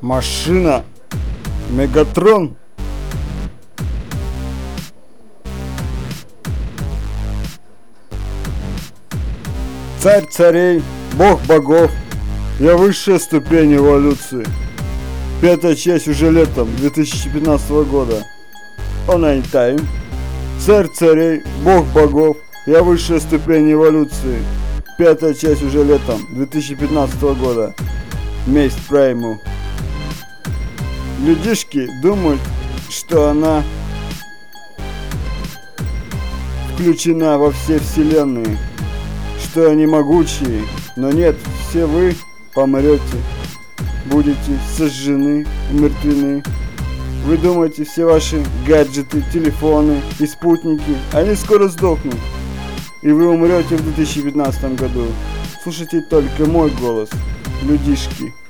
Машина Мегатрон. Царь царей, бог богов, я высшая ступень эволюции. Пятая часть уже летом 2015 года. Online Time. Царь царей, бог богов, я высшая ступень эволюции. Пятая часть уже летом 2015 года. Месть Прайму. Людишки думают, что она включена во все вселенные, что они могучие, но нет, все вы помрете, будете сожжены, умертвены. Вы думаете, все ваши гаджеты, телефоны и спутники, они скоро сдохнут, и вы умрете в 2015 году. Слушайте только мой голос, людишки.